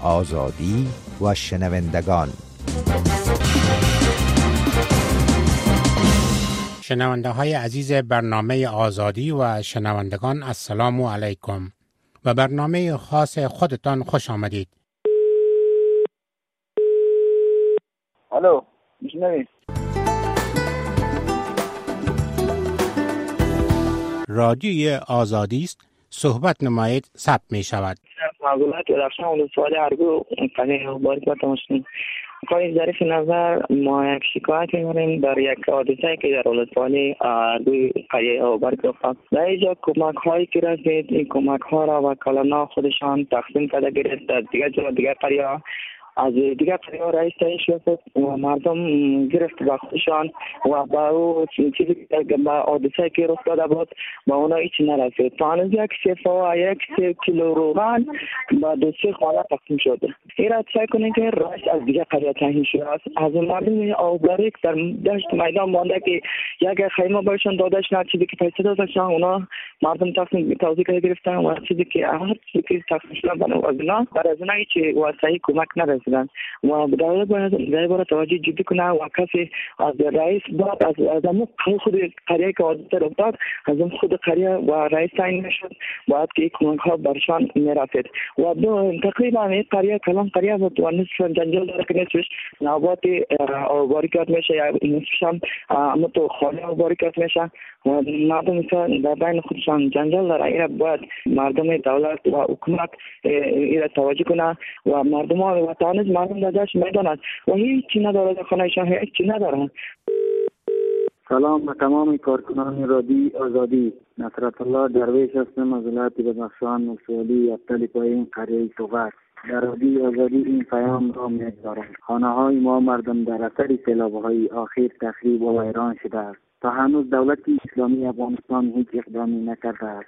آزادی و شنوندگان. شنونده های عزیز برنامه آزادی و شنوندگان، السلام علیکم و برنامه خاص خودتان خوش آمدید. الو، میشنوید؟ رادیوی آزادی است، صحبت نمایید، ثبت می شود. معلومات درخشان ولسوالی ارگو قضیه اخباری که تماشین می‌کنید. ظریف نظر ما یک شکایت می‌کنیم در یک حادثه که در ولسوالی ارگو قضیه اخباری که افتاد. در اینجا کمک هایی که رسید، این کمک ها را وکلان خودشان تقسیم کرده گرفت در دیگر قریه. از دیگر قریه رئیس تعیین شد و مردم گرفت به خودشان و با او چیزی که با حادثه که رخ داده بود با اونا هیچی نرسید. تا هنوز یک سفا و یک 3 کیلو روغن با 2-3 خانه تقسیم شده. این را سعی کنید که رئیس از دیگر قریه تعیین شده است. از مردم آوبریک در دشت میدان مانده که یک خیمه بهشون داده شد، چیزی که پیسه دادن اونا مردم تقسیم توزیع گرفتن و چیزی که هر چیزی که تقسیم شده برای از اونا هیچ واسطه‌ای کمک نرسید. و دولت باید توجه جدی کنه و کسی از رئیس باید از خود قریه که حادثه رخ داد از خود قریه و رئیس تعیین میشد، باید که کمک ها برشان میرسید. و تقریبا این قریه کلان قریه بود و نصف جنجال داره که نصفش نوبات آواری کرد میشه یا نصفش هم تو خانه آواری کرد میشه و مردم در بین خودشان جنجال داره. این باید مردم دولت و حکومت این توجه کنه و مردم و تانیز مردم داشت میداند و هیچی نداره در خانهشان، هیچی ندارن. سلام به تمام کارکنان رادیو آزادی. نصرت الله درویش هستم از ولایت بدخشان ولسوالی ابتل پایین قریه سوغر. در رادیو آزادی این پیام را می‌گذارم. خانه‌های ما مردم در اثر سیلاب‌های اخیر تخریب و ویران شده است. تا هنوز دولت اسلامی افغانستان هیچ اقدامی نکرده است.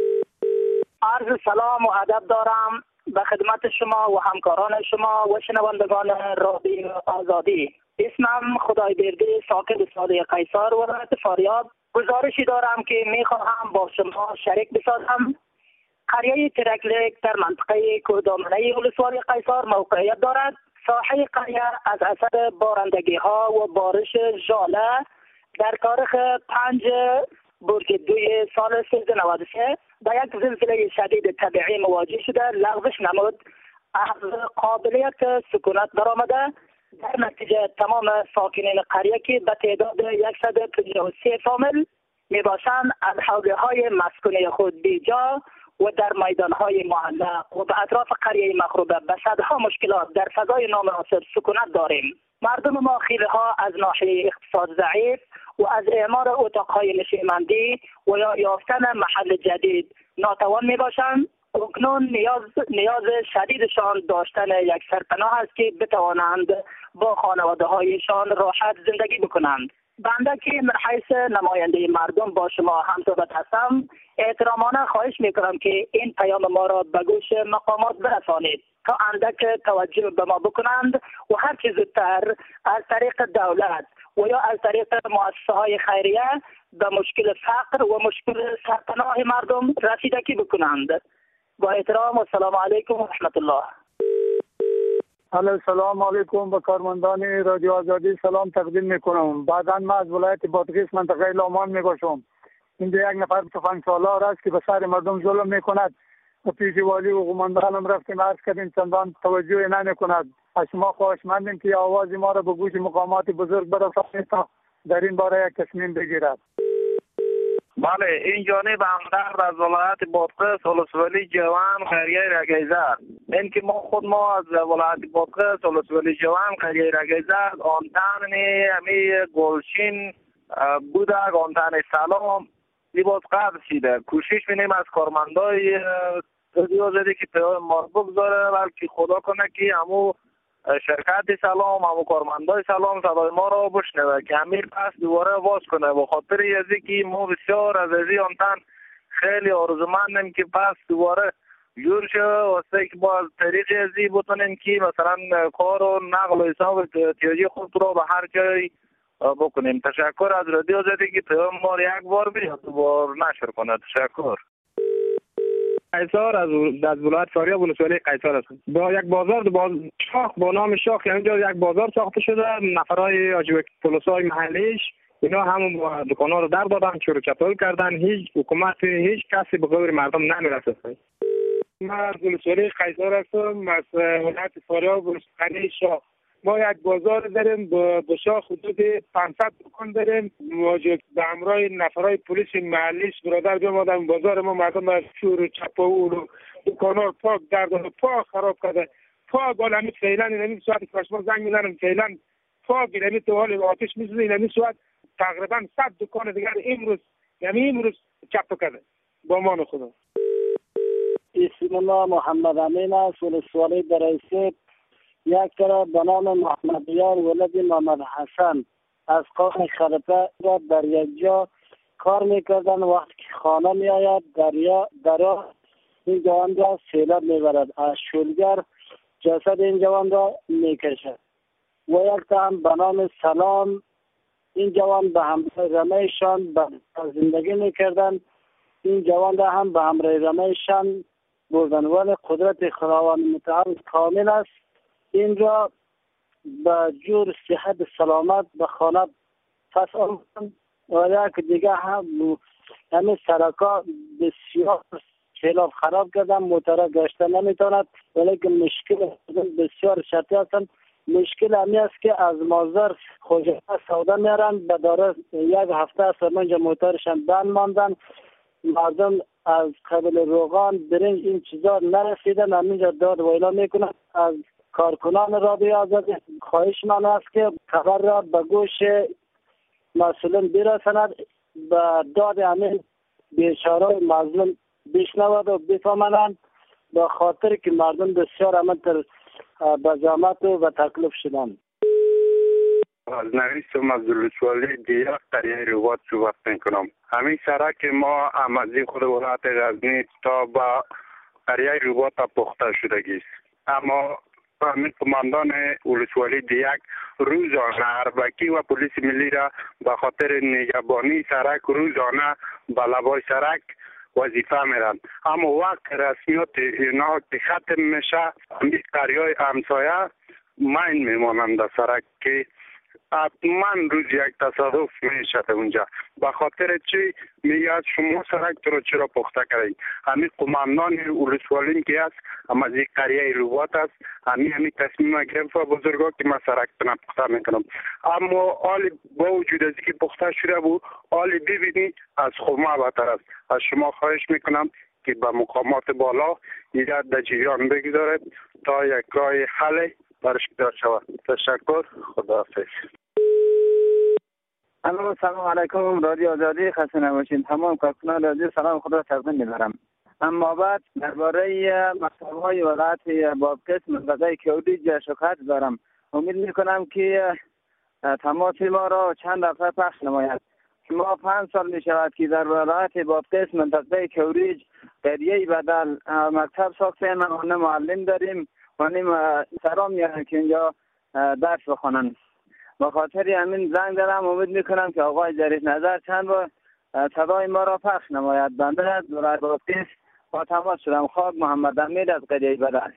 عرض سلام و ادب دارم به خدمت شما و همکاران شما و شنوندگان رادیو آزادی. اسمم خدای برده ساکن ساده قیصر ولایت فاریاب. گزارشی دارم که میخواهم با شما شریک بسازم. قریه ترکلک در منطقه کوهدامنه ولسوالی قیصر موقعیت دارد. ساحه قریه از اثر بارندگی ها و بارش ژاله در تاریخ 5 برج 2 سال 1393 با یک زلزله شدید طبیعی مواجه شده، لغزش نمود، از قابلیت سکونت درآمده. در نتیجه تمام ساکنین قریه که به تعداد 153 فامیل می باشند از حوزه‌های مسکونی خود بیجا و در میدان‌های معلق و به اطراف قریه مخروبه به صدها مشکلات در فضای نامناسب سکونت داریم. مردم ما خیلی‌ها از ناحیه اقتصاد ضعیف و از اعمار اتاق‌های نشیمندی و یا یافتن محل جدید ناتوان میباشند. اکنون نیاز شدیدشان داشتن یک سرپناه است که بتوانند با خانواده‌هایشان راحت زندگی بکنند. بنده که من حیث نماینده مردم با شما همصحبت هستم، احترامانه خواهش میکنم که این پیام ما را به گوش مقامات برسانید تا اندک توجه به ما بکنند و هر چه زودتر از طریق دولت و یا از طریق مؤسسه‌های خیریه به مشکل فقر و مشکل سرپناه مردم رسیدگی بکنند. با احترام و سلام علیکم و رحمت الله. سلام علیکم به کارمندان رادیو آزادی سلام تقدیم میکنم. بعداً من از ولایت بادغیس منطقه لامان میباشم. اینجا یک نفر تفنگسالار است که به سر مردم ظلم میکند و پیش والی و قماندان هم رفتیم عرض کردیم، چندان توجه نمیکند. از شما خواهشمندیم که آواز ما را به گوش مقامات بزرگ برسانید تا در این باره یک تصمیم بگیرد. بله، این جانب همدرد از ولایت بادغیس ولسوالی جوان قریه رگیزه. این که ما از ولایت بادغیس ولسوالی جوان قریه رگیزه آنتن همی گلشین بوده، آنتن سلام لباس قبض شده. کوشش می‌کنیم از کارمندای رادیو آزادی که پیام ما بگذاره، بلکه خدا کنه که همو شرکت سلام، همو کارمندای سلام صدای ما را بشنوه که امیر پس دوباره باز کنه. به خاطر ازی که ما بسیار از ازی آنتن خیلی آرزومندیم که پس دوباره جور شه واسه که با از طریق ازی بتونیم که مثلا کار و نقل و حساب احتیاجی خود را به هر جای بکنیم. تشکر از رادیو آزادی که پیام ما یک بار بیاد دوباره نشر کنه. تشکر. قیصر از ولایت فاریاب ولسوالی قیصر است. با یک بازار شاخ با نام شاخ اینجا یک بازار ساخته شده. نفرای پلیسای محلیش اینا همون دکانا رو در دادن، چور و چپل کردن. هیچ حکومت هیچ کسی به غور مردم نمیرسه. من از ولسوالی قیصر هستم، از ولایت فاریاب ولسوالی شاخ. ما یک بازار داریم به شاخ حدود 500 دکان داریم. واجب به همراه نفرای پلیس محلیش برادر بیامدن بازار ما مردم از چور و چپل و دکانا پاک در دادن، پاک خراب کرده. پاک عالمی فعلا این ساعت کشما زنگ میزنم فعلا پاک این تو حال آتش میزنه. این ساعت تقریبا 100 دکان دیگر امروز چپ کرده با مان خدا. اسم الله محمد امین است، ولسوالی درایسه. یک طرف به نام محمد یار ولد محمد حسن از قوم خرپه در یک جا کار میکردن. وقتی که خانه می آید دریا این جوان را سیلاب میبرد. از شولگر جسد این جوان را میکشد. و یک طرف به نام سلام این جوان به همراه رمیشان زندگی میکردن. این جوان را هم به همراه رمیشان بردن. ولی قدرت خداوند متعال کامل است. این را به جور صحت سلامت به خانه پس آمدن. و یک دیگه هم همین سرکا بسیار سیلاب خراب کردن. موتر گشته نمیتواند، ولی مشکل بسیار شدید هستند. مشکل همی است که از مازر خوجه سودا میارن به داره یک هفته است منجا موترشان بند ماندن. مردم از قبل روغان برنج این چیزا نرسیدن. همینجا داد ویلا میکنن. از کارکنان رادیو آزادی خواهش من است که خبر را به گوش مسئولین برساند، به داد همین بیچاره مظلوم بشنود و بفهمند، به خاطر که مردم بسیار همینطور به زحمت و تکلیف شدن. از نویسم از ولسوالی دیگر قریه روبات صحبت میکنم. همین سرک ما امازی خود ولایت غزنی تا با قریه روبات پخته شدگی است. اما همین قماندان ولسوالی دیگر روزانه اربکی و پلیس ملی را به خاطر نگهبانی سرک روزانه به لبای سرک وظیفه میرن. اما وقت رسمیات اینا که ختم میشه همین قریه همسایه مین میمانند در سرک که حتما روز یک تصادف میشه اونجا. به خاطر چی میگه شما سرک رو چرا پخته کردید؟ همین قماندان ولسوالی که است اما از این قریه روبات است همین تصمیم گرفت بزرگا که من سرک پخته میکنم. اما حال با وجود از که پخته شده بود حال ببینید از خمه بهتر است. از شما خواهش میکنم که به مقامات بالا یک در جریان بگذارد تا یک راه حل برش پیدا شود. تشکر. خداحافظ. سلام علیکم رادیو آزادی. خسته نباشین. تمام کارکنان رادیو سلام خود را تقدیم می‌برم. اما بعد درباره مکتب‌های ولایت بادغیس منطقه کیوریج شکایت دارم. امید می‌کنم که تماس ما را چند دفعه پخش نماید. ما 5 سال می‌شود که در ولایت بادغیس منطقه کیوریج قریه بدل مکتب ساختیم و معلم داریم و نیم سرام میارن که اینجا درس بخونن. با خاطر همین زنگ دارم. امید میکنم که آقای ظریف نظر چند بار صدای ما را پخش نماید. بنده از ولایت بادغیس با تماس شدم. خاک محمد امیر از قریه بدل.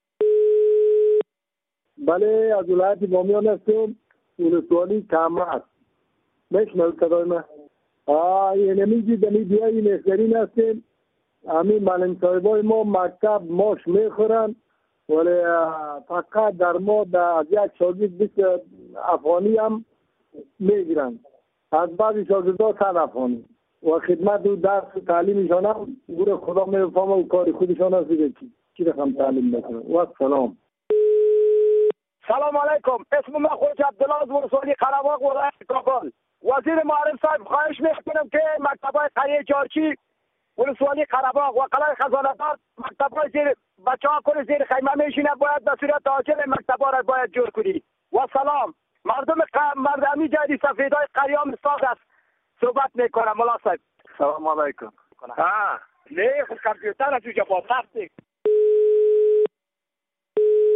بله از ولایت بامیان هستیم. ولسوالی کامرات. میشنوید صدای من؟ اینمیزی دمی بیایی نشگرین هستیم. همین معلم صاحبای ما مکتب ماش میخورن ولی فقط در ما از یک شاگرد 20 افغانی هم میگیرن. از بعضی شاگردها 100 افغانی و خدمت و درس و تعلیمشان هم گوره خدا میفهمه و کار خودشان هست دیگه چی رقم تعلیم میکنه. و سلام. سلام علیکم. اسم من خوج عبدالله از ولسوالی قره‌باغ ولایت کابل. وزیر معارف صاحب خواهش میکنم که مکتب‌های قریه جارچی ولسوالی قره‌باغ و قلعه خزانه‌دار مکتب‌های زیر بچه‌ها کل زیر خیمه میشینه باید به صورت عاجل مکتب‌ها را باید جور کنی. و سلام. مردمی جدی سفیدای قریام استاد است صحبت میکنم. مولا صاحب سلام علیکم. نه کامپیوتر از اونجا با تخت.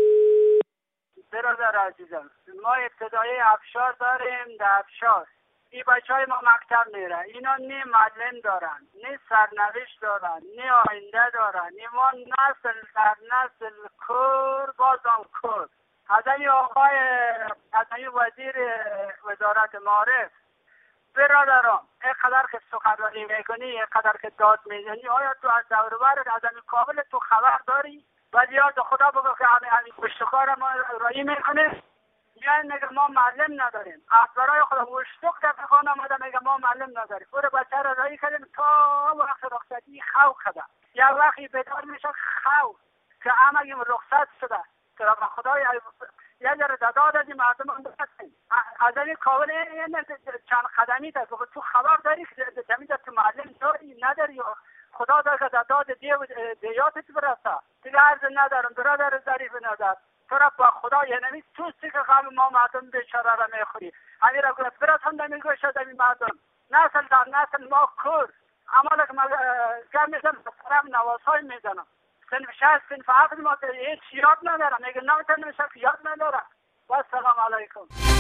برادر عزیزم ما ابتدایی افشار داریم. در افشار این بچه های ما مکتب میره، اینا نه معلم دارن، نه سرنوشت دارن، نه آینده دارن. ما نسل در نسل کور بازم کور. از این آقای وزیر وزارت معارف، برادران اینقدر که سخنرانی میکنی، اینقدر که داد میزنی، آیا تو از دور و برت از این کابل تو خبر داری؟ ولی یاد خدا بگو که همین پشتکار ما رایی میکنه. میان میگه ما معلم نداریم، از برای خدا وشتوک در خانه آمده میگه ما معلم نداریم. خود بچه را رایی کردیم تا وقت رخصتی خوف کده، یا وقتی بیدار میشه خوف که همه رخصت شده. ترا خدای یه ذره داد دادی مردم هم بسید از این کابل چند قدمی ده تو خبر داری که زمین تو معلم داری نداری؟ خدا داره که داد دیاتت برسه دیگه عرض ندارم. برادر ظریف نظر تو را با خدا یه نمی توستی که غم ما مردم بیچاره را میخوری. همین را گفت برات هم نمیگوشد این مردم نسل در نسل ما کور عمال که ما گم میزن سرم نواسای میزنم. سنف 6 سنف 7 ما هیچ یاد ندارم، میگه نه نمیشه که یاد ندارم. و السلام علیکم.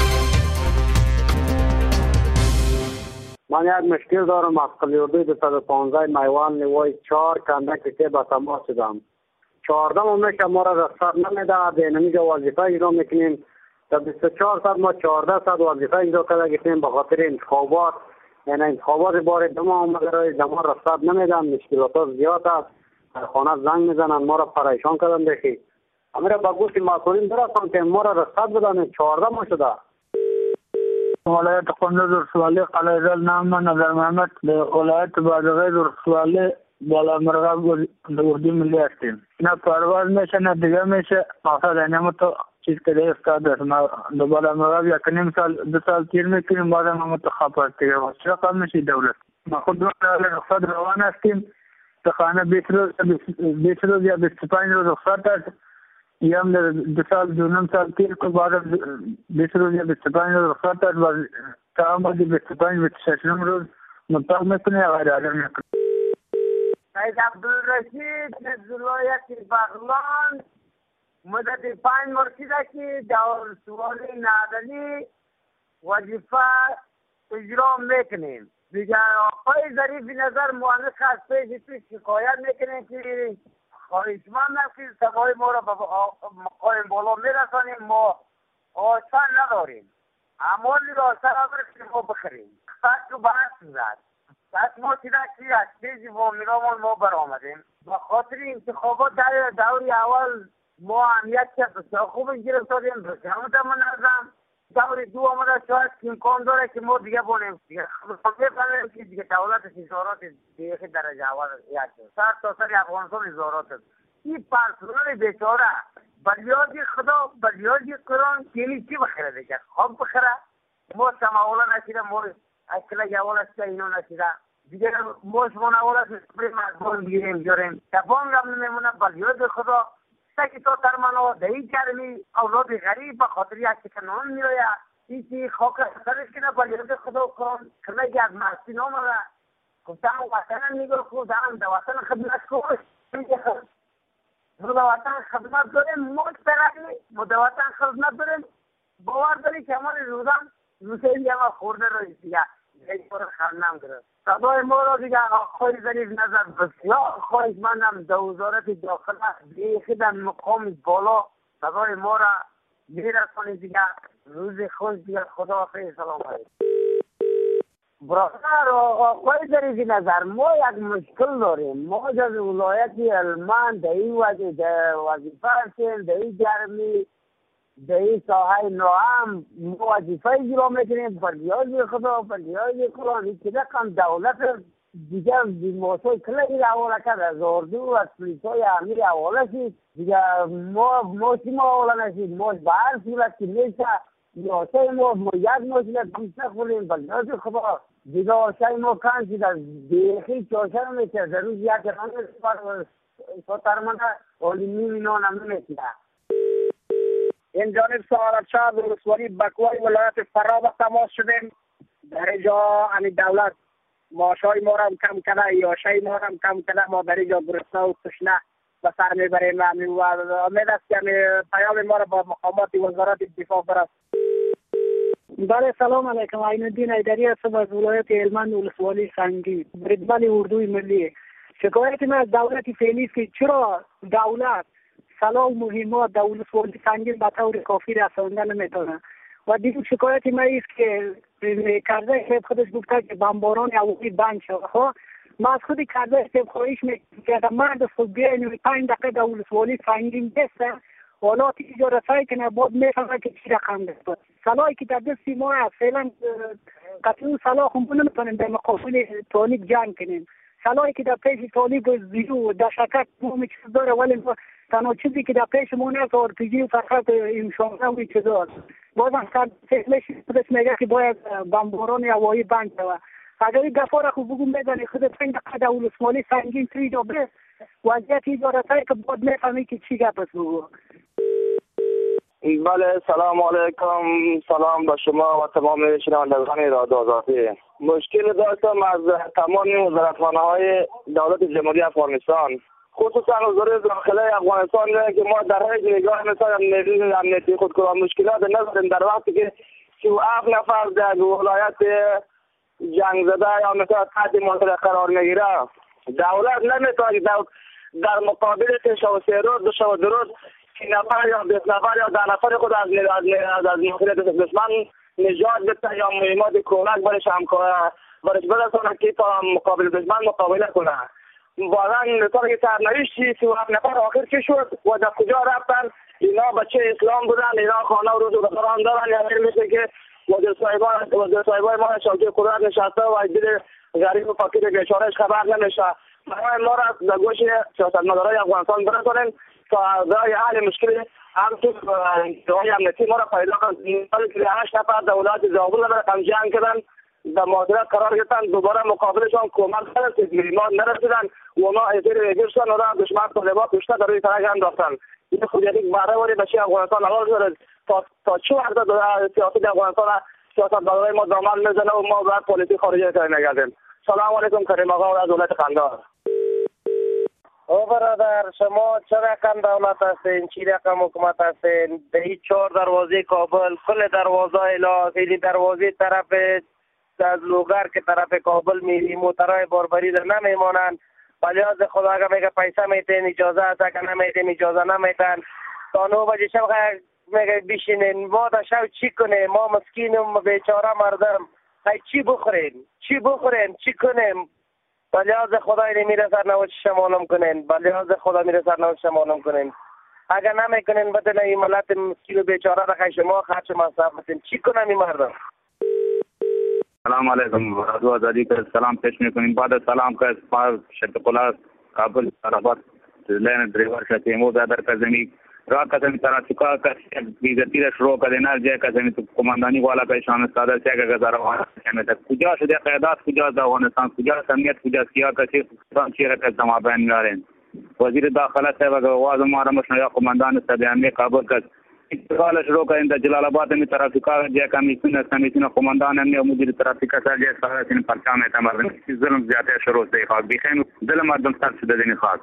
من یک مشکل دارم. از قلیوبی 215 میوان نوای 4 کندک که به تماس شدم. 14 میشه ما را رخصت نمیده، دینمیجا وظیفه اجرا میکنیم. تا 24 ساعت ما 14 ساعت وظیفه اجرا کرده گفتیم به خاطر انتخابات، یعنی انتخابات بار دم آمده رای دم رخصت نمیدن. مشکلات زیاد است. خانه زنگ میزنن ما را پریشان کردن. بخی امیر با گوشت مسئولین برسان که ما را رخصت بدن. 14 ما شده. ولایت کندز ولسوالی قلعه‌زال نام من نظر محمد به ولایت بادغیس ولسوالی بالا مرغاب اردو ملی هستیم. نه پرواز میشه نه دیگه میشه. مقصد اینه تو چیز که دیگه استاد است. ما دو بالا مرغاب یک نیم سال 2 سال تیر میکنیم بعد ما متخاف هستیم. چرا کار میشه دولت؟ ما خود رخصت روان هستیم. تا خانه 20 روز یا 25 روز رخصت است. یا هم 2 سال 2 سال تیر که بعد 20 روز یا 25 روز رخصت است و تا هم 25-26 روز مطلق میکنه یا غیر عادل میکنه. سید عبدالرشید ولایت بغلان مدت 5 مرکزه که دور سوال نادلی وظیفه اجرا میکنیم. دیگر آقای ظریف نظر مؤنث از پیش شکایت میکنیم که خواهشمند است که سوای ما را به مقام بالا میرسانیم. ما آسان نداریم، اموالی را آسان نداریم ما بخریم. سخت رو بحث زد سخت ما چیده که از پیش فامیلامون ما برآمدیم. به خاطر انتخابات در دوری اول ما اهمیت که خوب گرفتاریم بسیارمت منظم. دور دو آمده شاید امکان داره که ما دیگه بونیم دیگه بفهمیم که دیگه دولت ازارات دیگه درجه اول یاد سر تا سر افغانستان ازارات این پرسنل بیچاره بلیادی خدا بلیادی قرآن یعنی چی بخیره دیگه خواب بخیره. ما سماولا نشیده ما اکلا جوال است که اینو نشیده دیگه ما شما اول است بریم از بان گیریم جاریم تفان هم نمیمونه بلیاد خدا که تو در منو دهی گرمی اولاد غریب به خاطر یک کنون میروید ایسی خاک سرش کنه بلیاد خدا کن کنه از مرسی نامده گفتم وطن میگو خودم در وطن خدمت کنش در وطن خدمت داریم موج برقی ما در وطن خدمت داریم باور داری که همان روزم روزی همه خورده روی دیگه یک بار خرنم گرفت صدای ما را دیگه آقای ظریف نظر بسیار خواهشمندم در وزارت داخله بیخی در مقام بالا صدای ما را میرسانید دیگه. روز خوش دیگه خداحافظ. سلام علیکم. برادر آقای ظریف نظر ما یک مشکل داریم. ما از ولایت هلمند در این وظیفه هستیم در این گرمی در این ساحه ناهم ما وظیفه اجرا میکنیم. بلیاج خدا بلیاج قرآن این که کم دولت دیگه موسوی کلی حواله کرد از اردو و از پلیسای امیر حواله شد دیگه. ما چی ما حواله نشید ما به هر صورت که میشه آشای ما یک مشکل پیش نخوریم بلیاج خدا دیگه آشای ما کن شد از بیخی چاشه نمیشه در روز یک رانه ساترمانه علمی اینا نمیشه. این جانب سعادت شاه ولسوالی بکوای ولایت فرا تماس شدیم. در اینجا دولت ماشای ما را کم کنه یا شای ما را کم کنه. ما در اینجا گرسنه و تشنه به سر میبریم و امید است که پیام ما را با مقامات وزارت دفاع برست. بله سلام علیکم. عین الدین ایدری هستم از ولایت هلمند ولسوالی سنگی بردبال اردوی ملی. شکایت من از دولت فعلی است که چرا دولت صلاح و مهمات در ولسوالی سنگی به طور کافی رسانده نمیتونه. و دیگر شکایت من است که کرده صاحب خودش گفته که بمباران هوایی بند شد. ما از خود کرده صاحب خواهش میکردم مرد خود بیاین 5 دقیقه در ولسوالی سنگین بسته حالا تیجا رسایی که نبود میفهمه که چی رقم دست صلاحی که در دستی ما هست فعلا قطعی صلاح خونبون نمیتونیم در مقابل طالب جنگ کنیم. صلاحی که در پیش طالب زیرو در شکت مومی چیز داره ولی تنها چیزی که در پیش ما هست آرپیجی و فقط امشانه و چیز هست. بازم فعلش خودش میگه که باید بمباران هوایی بند شود. اگر این دفعه را خوب بگم بدانی خود 5 دقیقه در ولسوالی سنگین تریجا بس وضعیت ایجارتایی که باید میفهمی که چی گپ است بگو. بله سلام علیکم. سلام به شما و تمام شنوندگان رادیو آزادی. مشکل داشتم از تمام وزارتخانه‌های دولت جمهوری افغانستان خصوصا وزارت داخله افغانستان که ما در حیث نگاه مثلا امنیتی خودکار مشکلات نداریم در وقتی که 37 نفر در ولایت جنگ زده یا مثلا تحت مطلق قرار میگیره دولت نمیتونه در مقابل 3 روز 2 روز 3 نفر یا 20 نفر یا 10 نفر خود از مخالفت دشمن نجات بده یا مهمات کمک برش برسونه که تا مقابل دشمن مقابله کنه. واقعا مثلا که سرنوشتی 37 نفر آخر چه شد و در کجا رفتن؟ اینا بچه اسلام بودن، اینا خانه و روز و بخاران دارن. یعنی مثل که وزیر صاحبای ما شوکت قدرت نشسته و دل غریب و فقیر بیچارهش خبر نمیشه. ما را در گوش سیاستمدارای افغانستان برسونن تا برای حل مشکل هم تو ادعای امنیتی ما را پیدا کنند. 8 نفر در ولایت زابل رقم جنگ کردن در محاصره قرار گرفتن دوباره مقابلشان کمک نرسید ما نرسیدن و ما اثر گرفتن و را دشمن طالبان کشته در روی ترک انداختن. این خود یک بهره وری بچه افغانستان حلال شده تا چه وقت سیاست افغانستان سیاستمدارای ما دامن میزنه و ما باید پالیسی خارجی کاری نگردیم. سلام علیکم کریم آقا از ولایت قندهار. او برادر شما چه رقم دولت هستین؟ چی رقم حکومت هستین؟ به هیچ 4 دروازه کابل کل دروازه الا خیلی دروازه طرف از لوگر که طرف کابل میری موترهای باربری در نمیمانند. ولی از خدا اگر میگه پیسه میتین اجازه هست اگر نمیتین اجازه نمیتن تا 9 بجه شب میگه بشینین ما در شب چی کنیم؟ ما مسکینم بیچاره مردم چی بخوریم چی کنیم؟ ولی از خدا میره سرنوشتش معلوم کنین. ولی از خدا میره سرنوشتش معلوم کنین. اگر نمیکنین بدن این ملت مسکین و بیچاره را شما خرچ مصرف بتین چی کنن این مردم؟ سلام علیکم. رادیو آزادی که سلام پیش میکنیم. بعد سلام که شفیق الله کابل طرفات لین ड्राइवर شتیمو در کزمی را کزمی ترافیکا که بیزتی را شروع کردن جای کزمی تو کماندانی والا پیشان استاد چه که گذارا همه کجا شده قیادات کجا در افغانستان کجا سمیت کجا سیا کسی چیره که تمام بیان میارن وزیر داخله صاحب آواز ما را مشنیا کماندان استاد کابل که استقبال شروع کردن در جلال آباد می ترافیکا جای کمیسیون کماندان امنیت مدیر ترافیکا سر جای سازین پرچام اعتماد ظلم زیاده شروع شده خواهد بیخین دل مردم سر شده دینی خواهد.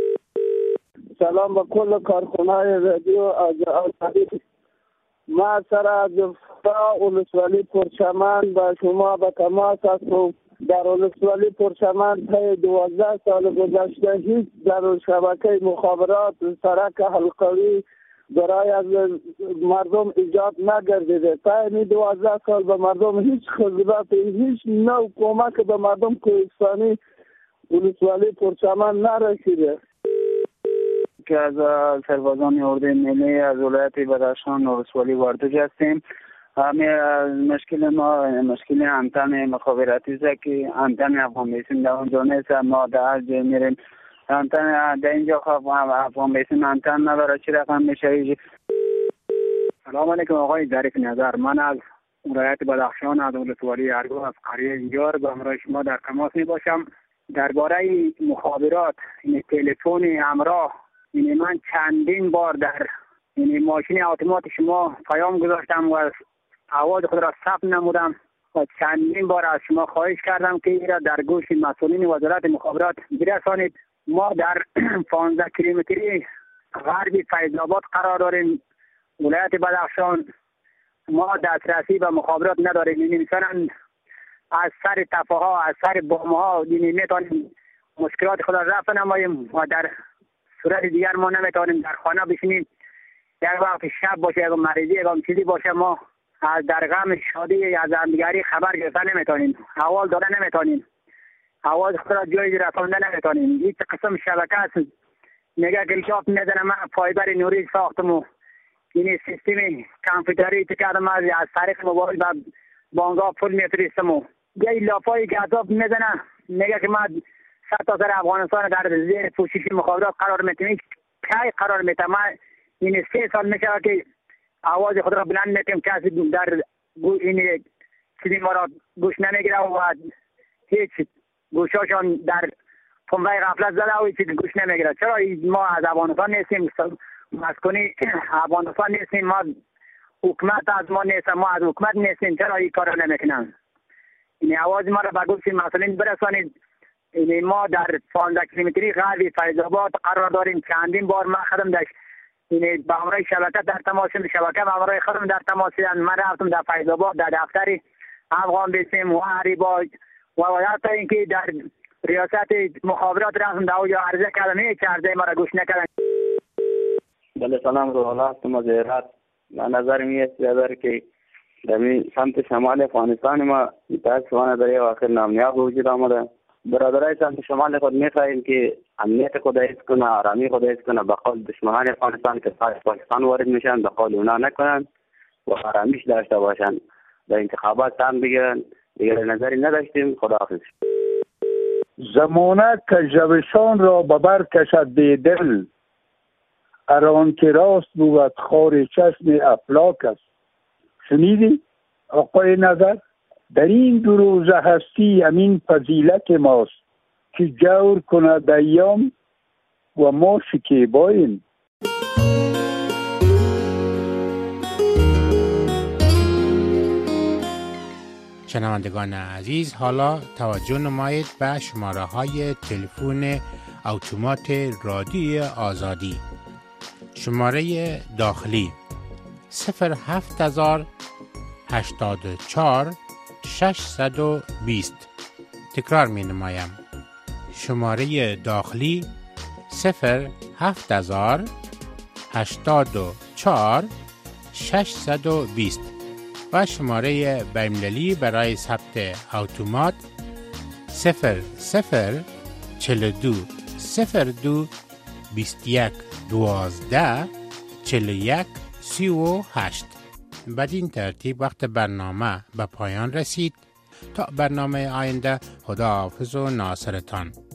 سلام به کل کارکنای رادیو آزادی. ما سر از ولسوالی پرچمن با شما به تماس هستم. در ولسوالی پرچمن تا 12 سال گذشته هیچ در شبکه مخابرات سرک حلقوی برای از مردم ایجاد نگردیده. تا این 12 سال به مردم هیچ خدمات هیچ نوع کمک به مردم کوهستانی ولسوالی پرچمن نرسیده. که از سربازان اردوی ملی از ولایت بدخشان ولسوالی واردج هستیم. مشکل ما مشکل انتن مخابراتی است که انتن افغان بیسیم در اونجا نیست. ما در هر جای میریم انتن در اینجا افغان بیسیم انتن نداره. چی رقم میشه؟ سلام علیکم آقای ظریف نظر. من از ولایت بدخشان از ولسوالی ارگو از قریه اینجار به همراه شما در تماس می باشم. درباره مخابرات این تلفن همراه این من چندین بار در این ماشین اتومات شما پیام گذاشتم و آواز خود را ثبت نمودم و چندین بار از شما خواهش کردم که این را در گوش مسئولین وزارت مخابرات برسانید. ما در 15 کیلومتری غربی فیض آباد قرار داریم ولایت بدخشان ما دسترسی به مخابرات نداریم. یعنی مثلا از سر تپه ها، از سر بام ها میتونیم مشکلات خود را رفع نماییم و در صورت دیگر ما نمیتونیم در خانه بشینیم. یک وقت شب باشه، یک مریضی، یک چیزی باشه، ما از در غم شادی از همدیگری خبر گرفتن نمیتونیم، احوال دادن نمیتونیم، آواز خود را جایی رساندن نمیتونیم. هیچ قسم شبکه است میگه کلشاف میزنه من فایبر نوری ساختم و این سیستم کامپیوتری که کردم از طریق موبایل و بانگا پول میفرستم و یه لافای گذاب میزنه میگه که من سرتاسر افغانستان در زیر پوشش مخابرات قرار میتونم. کی قرار میتونم؟ من این 3 سال میشه که آواز خود را بلند میکنم، کسی در این چیزی ما را گوش نمیگیره و هیچ گوشاشان در پنبه غفلت زده و هیچ گوش نمیگیره. چرا ما از افغانستان نیستیم؟ مسکونی افغانستان نیستیم، ما حکومت از ما نیست، ما از حکومت نیستیم، چرا این کار را نمیکنن؟ این آواز ما را به گوش مسئولین برسانید. این ما در 15 کیلومتری غربی فیض‌آباد قرار داریم. چندین بار من خودم این با همراه شبکه در تماسیم، شبکه با همراه خودم در تماسیم. من رفتم در فیض‌آباد در دفتر افغان بیسیم و هریبا و حتی اینکه در ریاست مخابرات رفتم در اونجا عرضه کردم، هیچ عرضه ما را گوش نکردن. بله سلام رو حالات مزیرات. من نظر میاد که در سمت شمال افغانستان ما متاسفانه در آخر نامیاب وجود آمده. برادرای سمت شمال خود میخواهیم که امنیت خود حفظ کنه، آرامی خود حفظ کنه، به قول دشمنان افغانستان که پاکستان وارد میشن به قول اونا نکنن و آرامیش داشته باشن، در انتخابات هم بگیرن. دیگر نظری نداشتیم. خداحافظ. زمانه که جوشان را ببر کشد بی دل، اران که راست بود خار چشم افلاک است. شنیدی آقای نظر؟ در این 2 روزه هستی امین فضیلت ماست که جور کند ایام و ما شکیباییم. شنوندگان عزیز، حالا توجه نمایید به شماره های تلفن اتومات رادیو آزادی. شماره داخلی 07084 620. تکرار می نمایم. شماره داخلی 07084 620 و شماره بین‌المللی برای ثبت اتومات 0042 02 21 12 41 38. بدین ترتیب وقت برنامه به پایان رسید. تا برنامه آینده، خداحافظ و ناصرتان.